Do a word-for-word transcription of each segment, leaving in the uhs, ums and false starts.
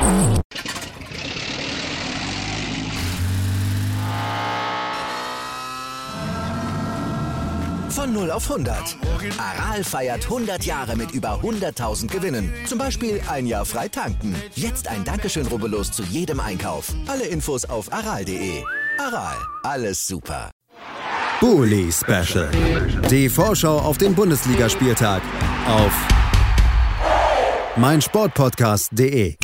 Von null auf hundert. Aral feiert hundert Jahre mit über hunderttausend Gewinnen. Zum Beispiel ein Jahr frei tanken. Jetzt ein Dankeschön, rubbellos zu jedem Einkauf. Alle Infos auf aral punkt de. Aral, alles super. Bully Special. Die Vorschau auf den Bundesligaspieltag auf meinsportpodcast punkt de.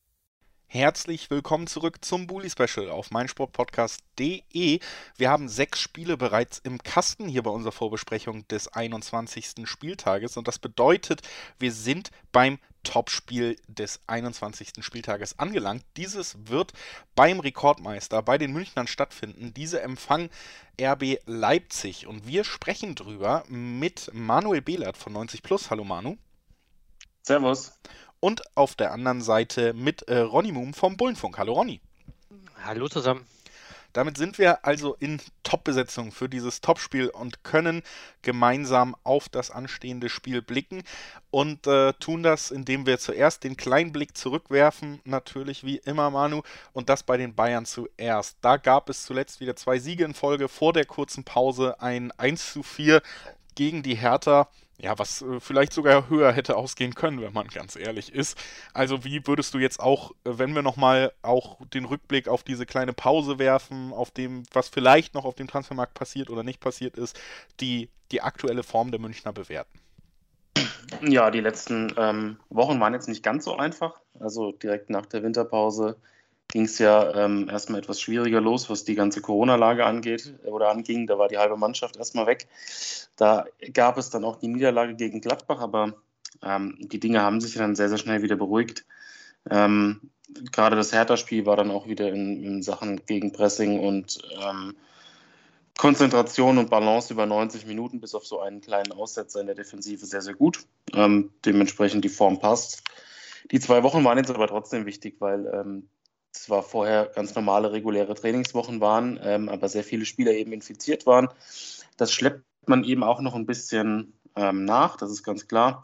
Herzlich willkommen zurück zum Bully Special auf meinsportpodcast punkt de. Wir haben sechs Spiele bereits im Kasten hier bei unserer Vorbesprechung des einundzwanzigsten Spieltages und das bedeutet, wir sind beim Topspiel des einundzwanzigsten Spieltages angelangt. Dieses wird beim Rekordmeister, bei den Münchnern stattfinden. Diese empfangen R B Leipzig und wir sprechen drüber mit Manuel Behlert von neunzig plus. Hallo Manu. Servus. Und auf der anderen Seite mit äh, Ronny Muhm vom Bullenfunk. Hallo Ronny. Hallo zusammen. Damit sind wir also in Top-Besetzung für dieses Topspiel und können gemeinsam auf das anstehende Spiel blicken und äh, tun das, indem wir zuerst den kleinen Blick zurückwerfen, natürlich wie immer Manu, und das bei den Bayern zuerst. Da gab es zuletzt wieder zwei Siege in Folge, vor der kurzen Pause ein eins zu vier gegen die Hertha. Ja, was äh, vielleicht sogar höher hätte ausgehen können, wenn man ganz ehrlich ist. Also wie würdest du jetzt auch, äh, wenn wir nochmal auch den Rückblick auf diese kleine Pause werfen, auf dem, was vielleicht noch auf dem Transfermarkt passiert oder nicht passiert ist, die, die aktuelle Form der Münchner bewerten? Ja, die letzten ähm, Wochen waren jetzt nicht ganz so einfach. Also direkt nach der Winterpause ging es ja ähm, erstmal etwas schwieriger los, was die ganze Corona-Lage angeht oder anging. Da war die halbe Mannschaft erstmal weg. Da gab es dann auch die Niederlage gegen Gladbach, aber ähm, die Dinge haben sich dann sehr, sehr schnell wieder beruhigt. Ähm, gerade das Hertha-Spiel war dann auch wieder in, in Sachen Gegenpressing und ähm, Konzentration und Balance über neunzig Minuten, bis auf so einen kleinen Aussetzer in der Defensive, sehr, sehr gut. Ähm, dementsprechend die Form passt. Die zwei Wochen waren jetzt aber trotzdem wichtig, weil ähm, zwar vorher ganz normale, reguläre Trainingswochen waren, ähm, aber sehr viele Spieler eben infiziert waren. Das schleppt man eben auch noch ein bisschen ähm, nach, das ist ganz klar.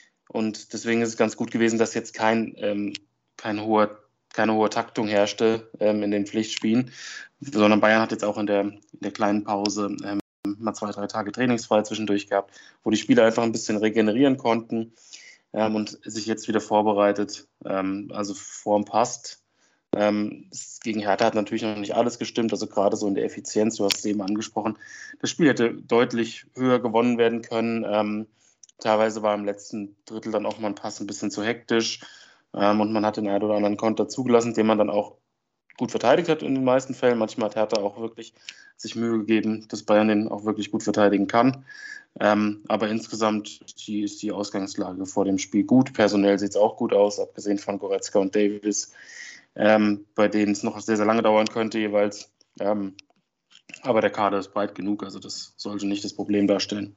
Und deswegen ist es ganz gut gewesen, dass jetzt kein, ähm, kein hoher, keine hohe Taktung herrschte ähm, in den Pflichtspielen, sondern Bayern hat jetzt auch in der, in der kleinen Pause ähm, mal zwei, drei Tage trainingsfrei zwischendurch gehabt, wo die Spieler einfach ein bisschen regenerieren konnten ähm, und sich jetzt wieder vorbereitet. Ähm, also Form passt. Ähm, gegen Hertha hat natürlich noch nicht alles gestimmt, also gerade so in der Effizienz, du hast es eben angesprochen, das Spiel hätte deutlich höher gewonnen werden können. Ähm, teilweise war im letzten Drittel dann auch mal ein Pass ein bisschen zu hektisch ähm, und man hat den einen oder anderen Konter zugelassen, den man dann auch gut verteidigt hat in den meisten Fällen. Manchmal hat Hertha auch wirklich sich Mühe gegeben, dass Bayern den auch wirklich gut verteidigen kann. Ähm, aber insgesamt die, ist die Ausgangslage vor dem Spiel gut. Personell sieht es auch gut aus, abgesehen von Goretzka und Davis. Ähm, bei denen es noch sehr, sehr lange dauern könnte jeweils. Ähm, aber der Kader ist breit genug, also das sollte nicht das Problem darstellen.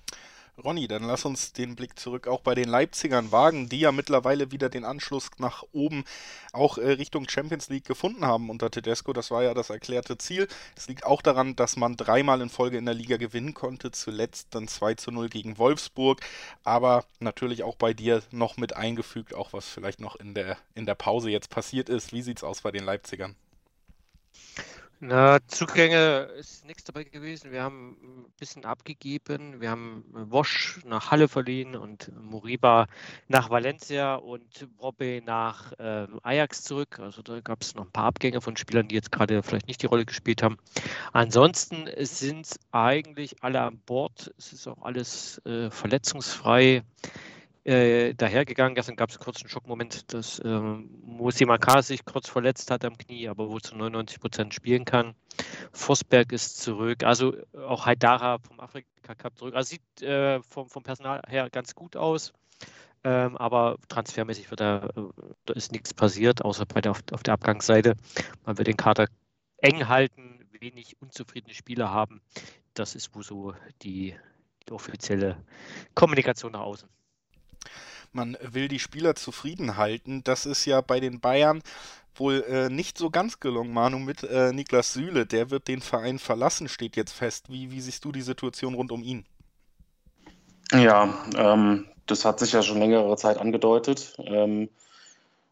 Ronny, dann lass uns den Blick zurück auch bei den Leipzigern wagen, die ja mittlerweile wieder den Anschluss nach oben auch äh, Richtung Champions League gefunden haben unter Tedesco. Das war ja das erklärte Ziel. Es liegt auch daran, dass man dreimal in Folge in der Liga gewinnen konnte, zuletzt dann zwei zu null gegen Wolfsburg, aber natürlich auch bei dir noch mit eingefügt, auch was vielleicht noch in der, in der Pause jetzt passiert ist. Wie sieht's aus bei den Leipzigern? Na, Zugänge ist nichts dabei gewesen. Wir haben ein bisschen abgegeben. Wir haben Wosch nach Halle verliehen und Moriba nach Valencia und Robbe nach äh, Ajax zurück. Also da gab es noch ein paar Abgänge von Spielern, die jetzt gerade vielleicht nicht die Rolle gespielt haben. Ansonsten sind eigentlich alle an Bord. Es ist auch alles äh, verletzungsfrei Äh, dahergegangen. Gestern gab es einen kurzen Schockmoment, dass ähm, Musi Makar sich kurz verletzt hat am Knie, aber wohl zu neunundneunzig Prozent spielen kann. Forsberg ist zurück, also auch Haidara vom Afrika Cup zurück. Also sieht äh, vom, vom Personal her ganz gut aus, ähm, aber transfermäßig wird da, da ist nichts passiert, außer bei der, auf, auf der Abgangsseite. Man wird den Kader eng halten, wenig unzufriedene Spieler haben. Das ist wohl so die, die offizielle Kommunikation nach außen. Man will die Spieler zufrieden halten. Das ist ja bei den Bayern wohl äh, nicht so ganz gelungen, Manu, mit äh, Niklas Süle. Der wird den Verein verlassen, steht jetzt fest. Wie, wie siehst du die Situation rund um ihn? Ja, ähm, das hat sich ja schon längere Zeit angedeutet. Ähm,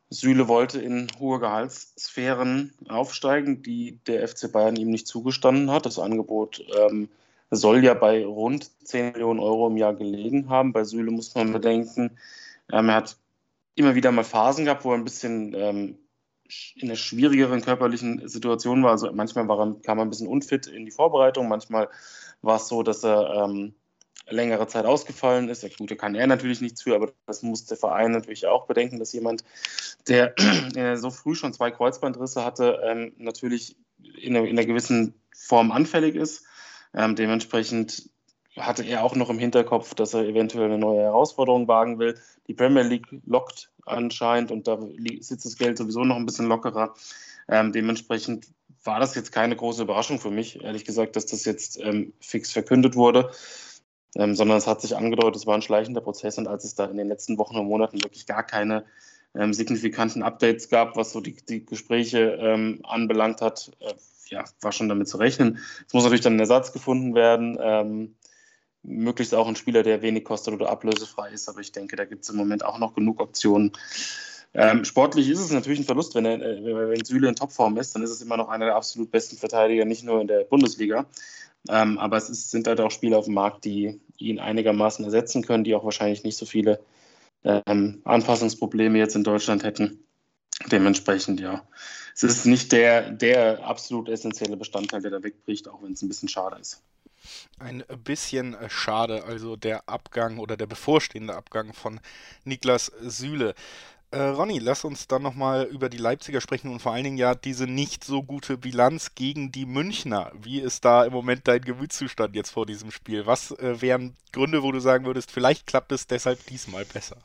Süle wollte in hohe Gehaltssphären aufsteigen, die der F C Bayern ihm nicht zugestanden hat. Das Angebot ähm, soll ja bei rund zehn Millionen Euro im Jahr gelegen haben. Bei Süle muss man bedenken, ähm, er hat immer wieder mal Phasen gehabt, wo er ein bisschen ähm, in einer schwierigeren körperlichen Situation war. Also manchmal war er, kam er ein bisschen unfit in die Vorbereitung, manchmal war es so, dass er ähm, längere Zeit ausgefallen ist. Ja, gut, da kann er natürlich nichts für, aber das muss der Verein natürlich auch bedenken, dass jemand, der äh, so früh schon zwei Kreuzbandrisse hatte, ähm, natürlich in einer, in einer gewissen Form anfällig ist. Ähm, dementsprechend hatte er auch noch im Hinterkopf, dass er eventuell eine neue Herausforderung wagen will. Die Premier League lockt anscheinend und da sitzt das Geld sowieso noch ein bisschen lockerer. Ähm, dementsprechend war das jetzt keine große Überraschung für mich, ehrlich gesagt, dass das jetzt ähm, fix verkündet wurde. Ähm, sondern es hat sich angedeutet, es war ein schleichender Prozess und als es da in den letzten Wochen und Monaten wirklich gar keine ähm, signifikanten Updates gab, was so die, die Gespräche ähm, anbelangt hat, äh, ja, war schon damit zu rechnen. Es muss natürlich dann ein Ersatz gefunden werden, ähm, möglichst auch ein Spieler, der wenig kostet oder ablösefrei ist, aber ich denke, da gibt es im Moment auch noch genug Optionen. Ähm, sportlich ist es natürlich ein Verlust, wenn, er, wenn Süle in Topform ist, dann ist es immer noch einer der absolut besten Verteidiger, nicht nur in der Bundesliga. Ähm, aber es ist, sind halt auch Spieler auf dem Markt, die ihn einigermaßen ersetzen können, die auch wahrscheinlich nicht so viele ähm, Anpassungsprobleme jetzt in Deutschland hätten. Dementsprechend, ja. Es ist nicht der, der absolut essentielle Bestandteil, der da wegbricht, auch wenn es ein bisschen schade ist. Ein bisschen schade, also der Abgang oder der bevorstehende Abgang von Niklas Süle. Äh, Ronny, lass uns dann nochmal über die Leipziger sprechen und vor allen Dingen ja diese nicht so gute Bilanz gegen die Münchner. Wie ist da im Moment dein Gemütszustand jetzt vor diesem Spiel? Was äh, wären Gründe, wo du sagen würdest, vielleicht klappt es deshalb diesmal besser?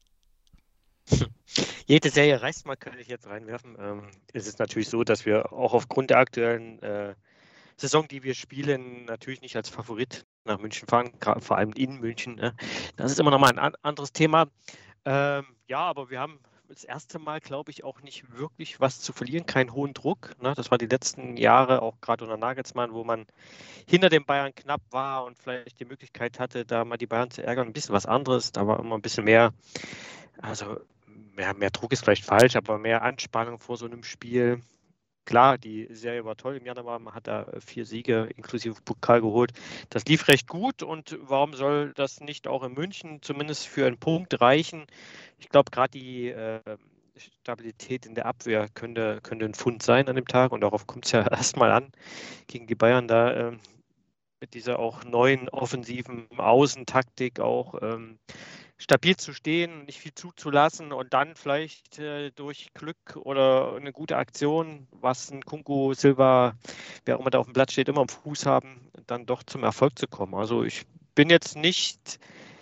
Jede Serie reißt mal, kann ich jetzt reinwerfen. Ähm, es ist natürlich so, dass wir auch aufgrund der aktuellen äh, Saison, die wir spielen, natürlich nicht als Favorit nach München fahren, vor allem in München. Ne? Das ist immer noch mal ein an- anderes Thema. Ähm, ja, aber wir haben das erste Mal, glaube ich, auch nicht wirklich was zu verlieren, keinen hohen Druck. Ne? Das war die letzten Jahre, auch gerade unter Nagelsmann, wo man hinter den Bayern knapp war und vielleicht die Möglichkeit hatte, da mal die Bayern zu ärgern. Ein bisschen was anderes, da war immer ein bisschen mehr, also mehr, mehr Druck ist vielleicht falsch, aber mehr Anspannung vor so einem Spiel. Klar, die Serie war toll im Januar, man hat da vier Siege inklusive Pokal geholt. Das lief recht gut und warum soll das nicht auch in München zumindest für einen Punkt reichen? Ich glaube, gerade die äh, Stabilität in der Abwehr könnte, könnte ein Pfund sein an dem Tag und darauf kommt es ja erstmal an, gegen die Bayern da äh, mit dieser auch neuen offensiven Außentaktik auch ähm, stabil zu stehen, nicht viel zuzulassen und dann vielleicht äh, durch Glück oder eine gute Aktion, was ein Kunku, Silva, wer auch immer da auf dem Platz steht, immer am Fuß haben, dann doch zum Erfolg zu kommen. Also ich bin jetzt nicht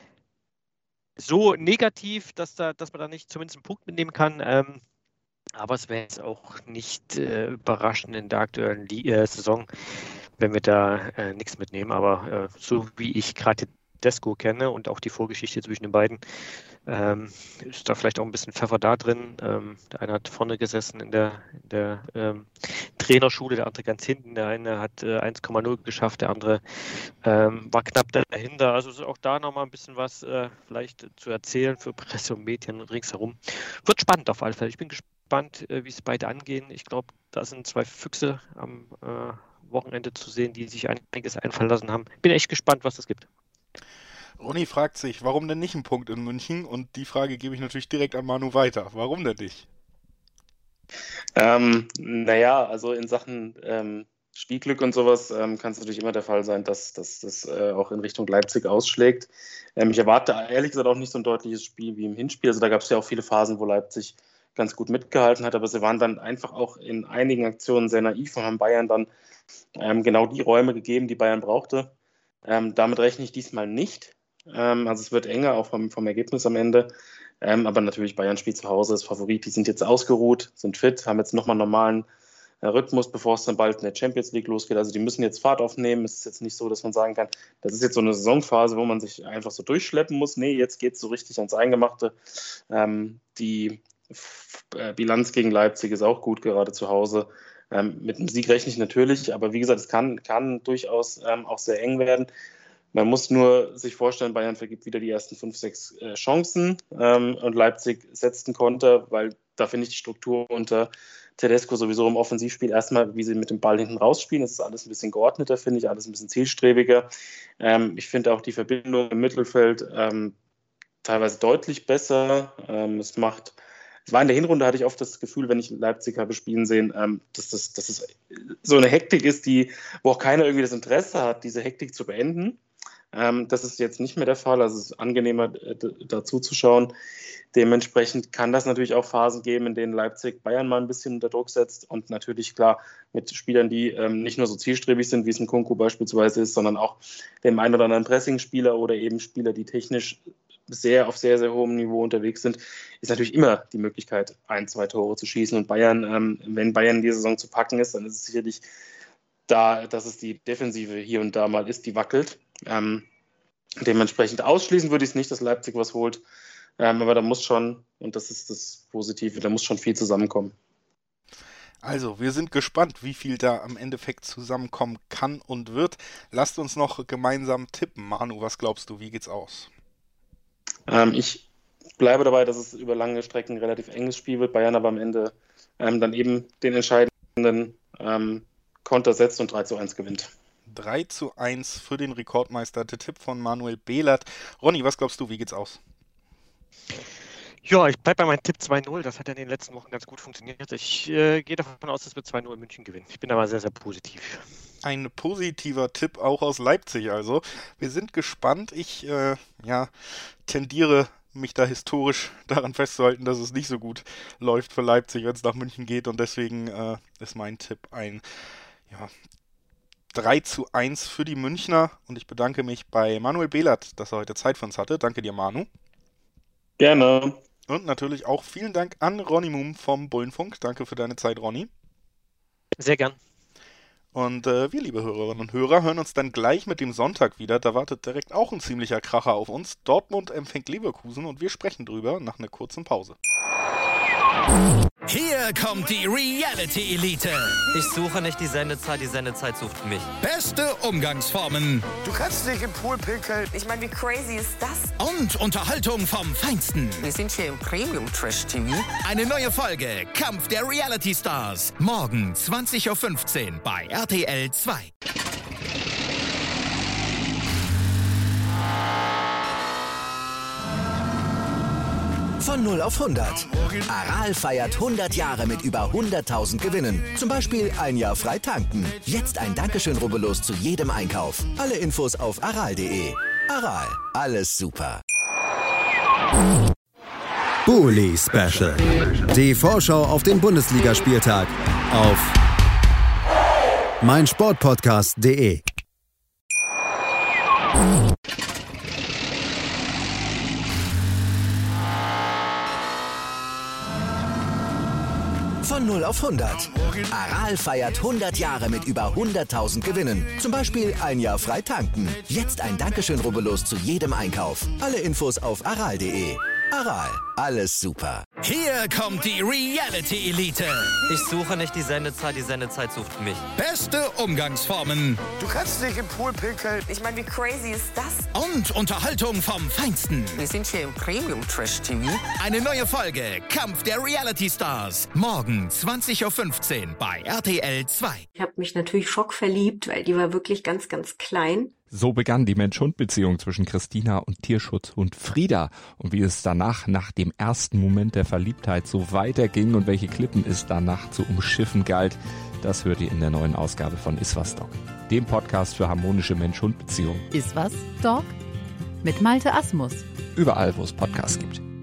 so negativ, dass, da, dass man da nicht zumindest einen Punkt mitnehmen kann. Ähm, aber es wäre jetzt auch nicht äh, überraschend in der aktuellen Li- äh, Saison, wenn wir da äh, nichts mitnehmen. Aber äh, so wie ich gerade Desko kenne und auch die Vorgeschichte zwischen den beiden, ähm, ist da vielleicht auch ein bisschen Pfeffer da drin. Ähm, der eine hat vorne gesessen in der, in der ähm, Trainerschule, der andere ganz hinten. Der eine hat äh, eins Komma null geschafft, der andere ähm, war knapp dahinter. Also ist auch da nochmal ein bisschen was äh, vielleicht zu erzählen für Presse und Medien ringsherum. Wird spannend auf alle Fälle. Ich bin gespannt, äh, wie es beide angehen. Ich glaube, da sind zwei Füchse am äh, Wochenende zu sehen, die sich einiges einfallen lassen haben. Bin echt gespannt, was das gibt. Ronny fragt sich, warum denn nicht ein Punkt in München? Und die Frage gebe ich natürlich direkt an Manu weiter. Warum denn nicht? Ähm, naja, also in Sachen ähm, Spielglück und sowas ähm, kann es natürlich immer der Fall sein, dass das äh, auch in Richtung Leipzig ausschlägt. Ähm, ich erwarte ehrlich gesagt auch nicht so ein deutliches Spiel wie im Hinspiel. Also da gab es ja auch viele Phasen, wo Leipzig ganz gut mitgehalten hat, aber sie waren dann einfach auch in einigen Aktionen sehr naiv und haben Bayern dann ähm, genau die Räume gegeben, die Bayern brauchte. Ähm, damit rechne ich diesmal nicht. Ähm, also es wird enger, auch vom, vom Ergebnis am Ende. Ähm, aber natürlich, Bayern spielt zu Hause, ist Favorit. Die sind jetzt ausgeruht, sind fit, haben jetzt nochmal einen normalen äh, Rhythmus, bevor es dann bald in der Champions League losgeht. Also die müssen jetzt Fahrt aufnehmen. Es ist jetzt nicht so, dass man sagen kann, das ist jetzt so eine Saisonphase, wo man sich einfach so durchschleppen muss. Nee, jetzt geht es so richtig ans Eingemachte. Ähm, die F- äh, Bilanz gegen Leipzig ist auch gut, gerade zu Hause. Ähm, mit einem Sieg rechne ich natürlich, aber wie gesagt, es kann, kann durchaus ähm, auch sehr eng werden. Man muss nur sich vorstellen, Bayern vergibt wieder die ersten fünf, sechs äh, Chancen ähm, und Leipzig setzt einen Konter, weil da finde ich die Struktur unter Tedesco sowieso im Offensivspiel erstmal, wie sie mit dem Ball hinten rausspielen, das ist alles ein bisschen geordneter, finde ich, alles ein bisschen zielstrebiger. Ähm, ich finde auch die Verbindung im Mittelfeld ähm, teilweise deutlich besser. Ähm, es macht, es war in der Hinrunde, hatte ich oft das Gefühl, wenn ich Leipzig habe spielen sehen, ähm, dass das, dass das so eine Hektik ist, die, wo auch keiner irgendwie das Interesse hat, diese Hektik zu beenden. Ähm, das ist jetzt nicht mehr der Fall, also es ist angenehmer äh, dazu zu schauen. Dementsprechend kann das natürlich auch Phasen geben, in denen Leipzig Bayern mal ein bisschen unter Druck setzt und natürlich klar mit Spielern, die ähm, nicht nur so zielstrebig sind, wie es ein Nkunku beispielsweise ist, sondern auch dem einen oder anderen Pressing-Spieler oder eben Spieler, die technisch sehr auf sehr, sehr hohem Niveau unterwegs sind, ist natürlich immer die Möglichkeit, ein, zwei Tore zu schießen. Und Bayern, ähm, wenn Bayern in dieser Saison zu packen ist, dann ist es sicherlich da, dass es die Defensive hier und da mal ist, die wackelt. Ähm, dementsprechend ausschließen würde ich es nicht, dass Leipzig was holt. Ähm, aber da muss schon, und das ist das Positive, da muss schon viel zusammenkommen. Also, wir sind gespannt, wie viel da am Endeffekt zusammenkommen kann und wird. Lasst uns noch gemeinsam tippen. Manu, was glaubst du, wie geht's aus? Ähm, ich bleibe dabei, dass es über lange Strecken ein relativ enges Spiel wird. Bayern aber am Ende ähm, dann eben den entscheidenden ähm, Konter setzt und drei zu eins gewinnt. drei zu eins für den Rekordmeister. Der Tipp von Manuel Behlert. Ronny, was glaubst du, wie geht's aus? Ja, ich bleibe bei meinem Tipp zwei null. Das hat ja in den letzten Wochen ganz gut funktioniert. Ich äh, gehe davon aus, dass wir zwei null München gewinnen. Ich bin aber sehr, sehr positiv. Ein positiver Tipp auch aus Leipzig also. Wir sind gespannt. Ich äh, ja, tendiere mich da historisch daran festzuhalten, dass es nicht so gut läuft für Leipzig, wenn es nach München geht. Und deswegen äh, ist mein Tipp ein ja, drei zu eins für die Münchner. Und ich bedanke mich bei Manuel Behlert, dass er heute Zeit für uns hatte. Danke dir, Manu. Gerne. Und natürlich auch vielen Dank an Ronny Muhm vom Bullenfunk. Danke für deine Zeit, Ronny. Sehr gern. Und äh, wir, liebe Hörerinnen und Hörer, hören uns dann gleich mit dem Sonntag wieder. Da wartet direkt auch ein ziemlicher Kracher auf uns. Dortmund empfängt Leverkusen und wir sprechen drüber nach einer kurzen Pause. Hier kommt die Reality-Elite. Ich suche nicht die Sendezeit, die Sendezeit sucht mich. Beste Umgangsformen. Du kannst nicht im Pool pinkeln. Ich meine, wie crazy ist das? Und Unterhaltung vom Feinsten. Wir sind hier im Premium-Trash-T V. Eine neue Folge Kampf der Reality-Stars. Morgen zwanzig Uhr fünfzehn bei R T L zwei. Von null auf hundert. Aral feiert hundert Jahre mit über hunderttausend Gewinnen. Zum Beispiel ein Jahr frei tanken. Jetzt ein Dankeschön, rubbellos zu jedem Einkauf. Alle Infos auf aral punkt de. Aral, alles super. Bully Special. Die Vorschau auf den Bundesligaspieltag auf meinsportpodcast punkt de. Von null auf hundert. Aral feiert hundert Jahre mit über hunderttausend Gewinnen. Zum Beispiel ein Jahr frei tanken. Jetzt ein Dankeschön, rubbellos zu jedem Einkauf. Alle Infos auf aral punkt de. Aral, alles super. Hier kommt die Reality-Elite. Ich suche nicht die Sendezeit, die Sendezeit sucht mich. Beste Umgangsformen. Du kannst nicht im Pool pinkeln. Ich meine, wie crazy ist das? Und Unterhaltung vom Feinsten. Wir sind hier im Premium-Trash-T V. Eine neue Folge Kampf der Reality-Stars. Morgen zwanzig Uhr fünfzehn bei R T L zwei. Ich habe mich natürlich schockverliebt, weil die war wirklich ganz, ganz klein. So begann die Mensch-Hund-Beziehung zwischen Christina und Tierschutzhund Frieda. Und wie es danach, nach dem ersten Moment der Verliebtheit, so weiterging und welche Klippen es danach zu umschiffen galt, das hört ihr in der neuen Ausgabe von Iswas Dog, dem Podcast für harmonische Mensch-Hund-Beziehungen. Iswas Dog? Mit Malte Asmus. Überall, wo es Podcasts gibt.